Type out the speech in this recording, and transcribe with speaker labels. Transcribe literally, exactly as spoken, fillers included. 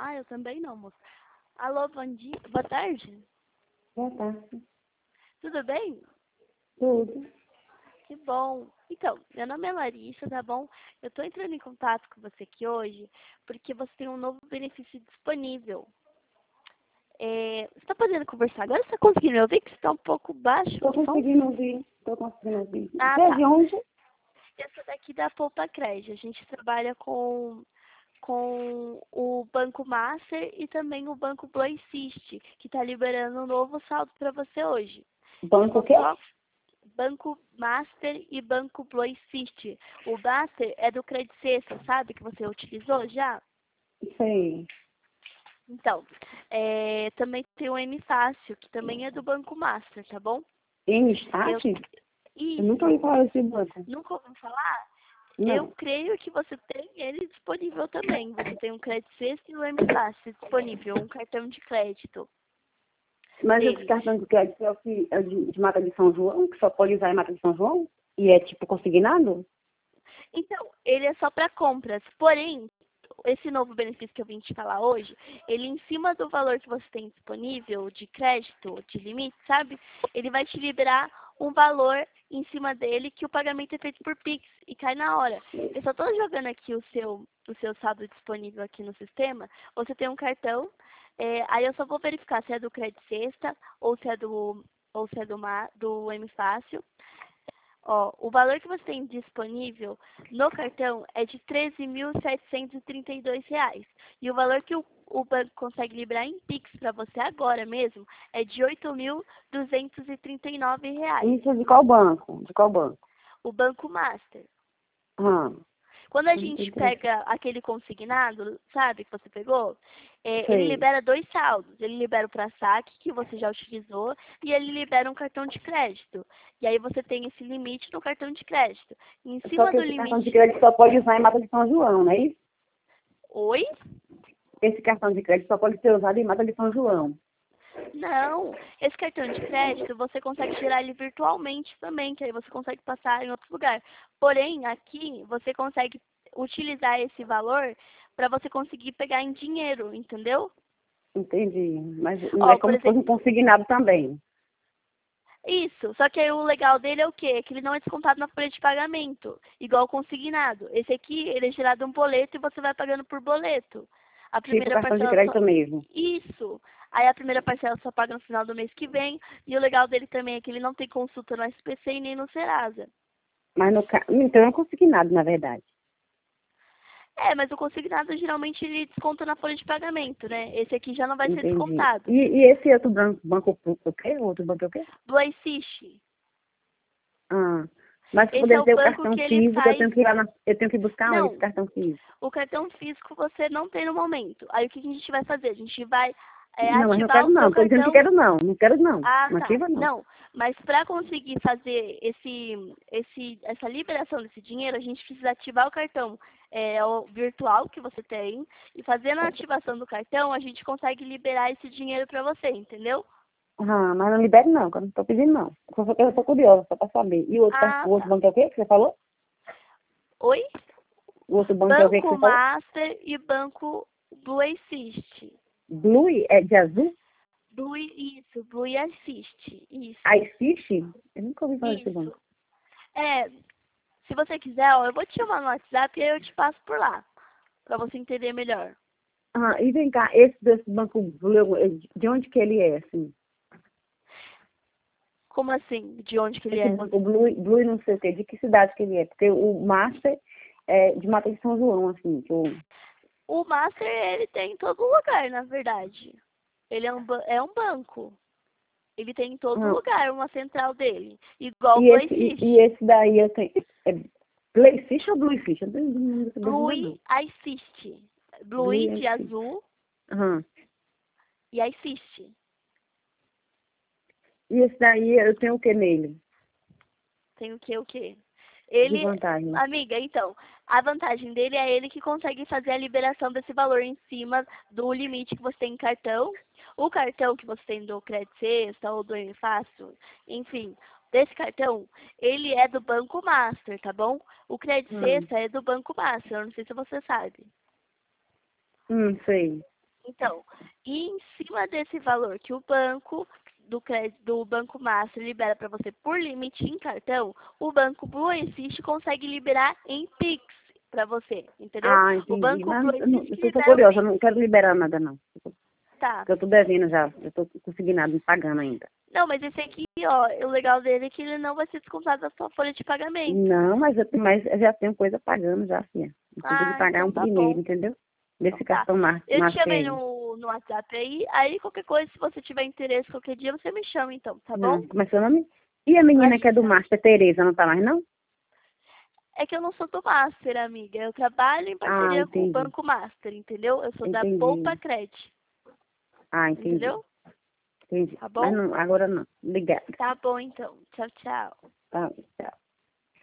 Speaker 1: Ah, eu também não, moça. Alô, bom dia. Boa tarde.
Speaker 2: Boa tarde.
Speaker 1: Tudo bem?
Speaker 2: Tudo.
Speaker 1: Que bom. Então, meu nome é Larissa, tá bom? Eu tô entrando em contato com você aqui hoje porque você tem um novo benefício disponível. É, você tá podendo conversar agora? Você tá conseguindo me ouvir? Que você tá um pouco baixo
Speaker 2: Estou
Speaker 1: o som?
Speaker 2: conseguindo ouvir. Estou conseguindo ouvir.
Speaker 1: Ah,
Speaker 2: Você é
Speaker 1: tá.
Speaker 2: de onde?
Speaker 1: Eu sou daqui da Poupa Crédito. A gente trabalha com, com o Banco Master e também o Banco Blue Assist, que tá liberando um novo saldo para você hoje. Eu
Speaker 2: Banco o
Speaker 1: tô
Speaker 2: quê?
Speaker 1: só Banco Master e Banco Blue Assist. O Master é do Credit Sexta, sabe? Que você utilizou já?
Speaker 2: Sei.
Speaker 1: Então, é, também tem o M Fácil, que também é do Banco Master, tá bom? Eu,
Speaker 2: M-Stat? Eu nunca ouvi
Speaker 1: isso.
Speaker 2: falar desse banco.
Speaker 1: Nunca ouviu falar? Eu
Speaker 2: Não.
Speaker 1: creio que você tem ele disponível também. Você tem o Credit Sexta e o M Fácil disponível, um cartão de crédito
Speaker 2: Mas esse
Speaker 1: dele.
Speaker 2: cartão de crédito é o que é de, de Mata de São João, que só pode usar em Mata de São João? E é tipo consignado?
Speaker 1: Então, ele é só para compras. Porém, esse novo benefício que eu vim te falar hoje, ele em cima do valor que você tem disponível de crédito, de limite, sabe? Ele vai te liberar um valor em cima dele que o pagamento é feito por Pix e cai na hora. Eu só estou jogando aqui o seu, o seu saldo disponível aqui no sistema. Você tem um cartão, é, aí eu só vou verificar se é do Credit Sexta ou se é do ou se é do, Ma- do M Fácil. Ó, o valor que você tem disponível no cartão é de treze mil setecentos e trinta e dois reais. E o valor que o, o banco consegue liberar em Pix para você agora mesmo é de oito mil duzentos e trinta e nove reais.
Speaker 2: Isso é de qual banco? De qual banco?
Speaker 1: O Banco Master.
Speaker 2: Ah,
Speaker 1: Quando a
Speaker 2: muito
Speaker 1: gente
Speaker 2: interessante.
Speaker 1: pega aquele consignado, sabe, que você pegou, é, ele
Speaker 2: Sei.
Speaker 1: libera dois saldos. Ele libera o para saque, que você já utilizou, e ele libera um cartão de crédito. E aí você tem esse limite no cartão de crédito. Em
Speaker 2: Só
Speaker 1: cima
Speaker 2: que
Speaker 1: do
Speaker 2: esse cartão de
Speaker 1: limite...
Speaker 2: crédito só pode usar em Mata de São João, não é isso?
Speaker 1: Oi?
Speaker 2: Esse cartão de crédito só pode ser usado em Mata de São João.
Speaker 1: Não, esse cartão de crédito você consegue gerar ele virtualmente também, que aí você consegue passar em outro lugar. Porém, aqui você consegue utilizar esse valor para você conseguir pegar em dinheiro, entendeu?
Speaker 2: Entendi. Mas é
Speaker 1: Ó, por
Speaker 2: como se fosse um
Speaker 1: exemplo,
Speaker 2: consignado também.
Speaker 1: isso. Só que aí o legal dele é o quê? É que ele não é descontado na folha de pagamento, igual o consignado. Esse aqui, ele é gerado um boleto e você vai pagando por boleto. A
Speaker 2: Tipo
Speaker 1: primeira
Speaker 2: cartão de
Speaker 1: parcela só...
Speaker 2: crédito mesmo.
Speaker 1: Isso. Aí a primeira parcela só paga no final do mês que vem. E o legal dele também é que ele não tem consulta no S P C e nem no Serasa.
Speaker 2: Mas no ca... Então é consignado, na verdade.
Speaker 1: É, mas o consignado geralmente ele desconta na folha de pagamento, né? Esse aqui já não vai ser
Speaker 2: Entendi.
Speaker 1: descontado.
Speaker 2: E, e esse outro banco, banco o quê? O outro banco é o quê?
Speaker 1: Do iCish.
Speaker 2: Ah. Mas para
Speaker 1: Esse é
Speaker 2: poder
Speaker 1: o
Speaker 2: ter o
Speaker 1: banco
Speaker 2: cartão
Speaker 1: que ele
Speaker 2: físico, eu
Speaker 1: faz.
Speaker 2: tenho que ir lá na... eu tenho que buscar onde esse
Speaker 1: Não,
Speaker 2: cartão físico.
Speaker 1: o cartão físico você não tem no momento. Aí o que a gente vai fazer? A gente vai é,
Speaker 2: Não, mas não
Speaker 1: ativar
Speaker 2: quero
Speaker 1: o
Speaker 2: não.
Speaker 1: seu
Speaker 2: Estou dizendo que
Speaker 1: cartão.
Speaker 2: quero não. Não quero não.
Speaker 1: Ah,
Speaker 2: Não
Speaker 1: tá.
Speaker 2: ativa não.
Speaker 1: Não, mas para conseguir fazer esse, esse, essa liberação desse dinheiro, a gente precisa ativar o cartão é, o virtual que você tem e fazendo a ativação do cartão, a gente consegue liberar esse dinheiro para você, entendeu?
Speaker 2: Ah, mas não libere não, que eu não estou pedindo não. Eu só estou curiosa, só para saber. E o outro, car-
Speaker 1: Ah,
Speaker 2: o outro
Speaker 1: tá.
Speaker 2: banco é o quê que você falou?
Speaker 1: Oi?
Speaker 2: O outro banco é o quê que
Speaker 1: Banco
Speaker 2: você falou?
Speaker 1: Master e Banco Blue Assist.
Speaker 2: Blue é de azul?
Speaker 1: Blue, isso, Blue Assist. Isso,
Speaker 2: iFish? Eu nunca ouvi falar desse banco.
Speaker 1: isso. É, se você quiser, ó, eu vou te chamar no WhatsApp e aí eu te passo por lá, pra você entender melhor.
Speaker 2: Ah, e vem cá, esse desse banco Blue, eh, de onde que ele é, assim?
Speaker 1: Como assim? De onde que ele
Speaker 2: Esse
Speaker 1: é?
Speaker 2: banco Blue, Blue não sei o quê, de que cidade que ele é? Porque o Master é de Mata de São João, assim, que eu...
Speaker 1: O Master, ele tem em todo lugar, na verdade. Ele é um, ba- é um banco. Ele tem em todo
Speaker 2: Ah,
Speaker 1: lugar uma central dele. Igual o
Speaker 2: e
Speaker 1: Blue
Speaker 2: esse, e, e
Speaker 1: Assist.
Speaker 2: esse daí eu tenho... É Playfish ou Bluefish? Eu não tenho nome dessa
Speaker 1: Blue
Speaker 2: ainda não.
Speaker 1: Assist. Blue
Speaker 2: Blue
Speaker 1: de
Speaker 2: iFish.
Speaker 1: azul
Speaker 2: Aham.
Speaker 1: e Assist.
Speaker 2: E esse daí eu tenho o que nele?
Speaker 1: Tem o que, o que?
Speaker 2: De
Speaker 1: Ele,
Speaker 2: vantagem.
Speaker 1: amiga, então, a vantagem dele é ele que consegue fazer a liberação desse valor em cima do limite que você tem em cartão. O cartão que você tem do Credit Sexta ou do M Fácil, enfim, desse cartão, ele é do Banco Master, tá bom? O Credit
Speaker 2: Hum,
Speaker 1: Sexta é do Banco Master, eu não sei se você sabe.
Speaker 2: hum, sei.
Speaker 1: Então, e em cima desse valor que o banco do crédito do Banco Master libera para você por limite em cartão, o Banco Blue Assist consegue liberar em Pix para você, entendeu?
Speaker 2: Ah,
Speaker 1: O
Speaker 2: entendi.
Speaker 1: Banco
Speaker 2: Mas
Speaker 1: Blue
Speaker 2: eu, não-
Speaker 1: Assist
Speaker 2: eu tô
Speaker 1: libera o
Speaker 2: curiosa, eu
Speaker 1: Pix.
Speaker 2: não quero liberar nada, não.
Speaker 1: Tá.
Speaker 2: Porque eu tô devendo já. Eu tô consignado, me pagando ainda.
Speaker 1: Não, mas esse aqui, ó, o legal dele é que ele não vai ser descontado da sua folha de pagamento.
Speaker 2: Não, mas eu, mas eu já tenho coisa pagando já, filha. Eu tenho que
Speaker 1: Ah,
Speaker 2: pagar
Speaker 1: então
Speaker 2: um
Speaker 1: tá
Speaker 2: primeiro,
Speaker 1: bom.
Speaker 2: entendeu?
Speaker 1: Então
Speaker 2: Desse
Speaker 1: tá.
Speaker 2: cartão Mar-
Speaker 1: Eu te
Speaker 2: Master
Speaker 1: chamei
Speaker 2: aí.
Speaker 1: no, no WhatsApp aí, aí qualquer coisa, se você tiver interesse qualquer dia, você me chama então, tá bom?
Speaker 2: Não, como é seu nome? E a menina que é do
Speaker 1: Larissa.
Speaker 2: Master, Tereza, não tá mais, não?
Speaker 1: É que eu não sou do Master, amiga. Eu trabalho em
Speaker 2: Ah,
Speaker 1: parceria com o
Speaker 2: entendi.
Speaker 1: Banco Master, entendeu? Eu sou da
Speaker 2: Entendi.
Speaker 1: Poupa Cred,
Speaker 2: Ah, entendi.
Speaker 1: entendeu?
Speaker 2: Entendi.
Speaker 1: Tá
Speaker 2: Mas
Speaker 1: bom?
Speaker 2: não, agora não. Obrigada.
Speaker 1: Tá bom então. Tchau, tchau.
Speaker 2: Tá, tchau.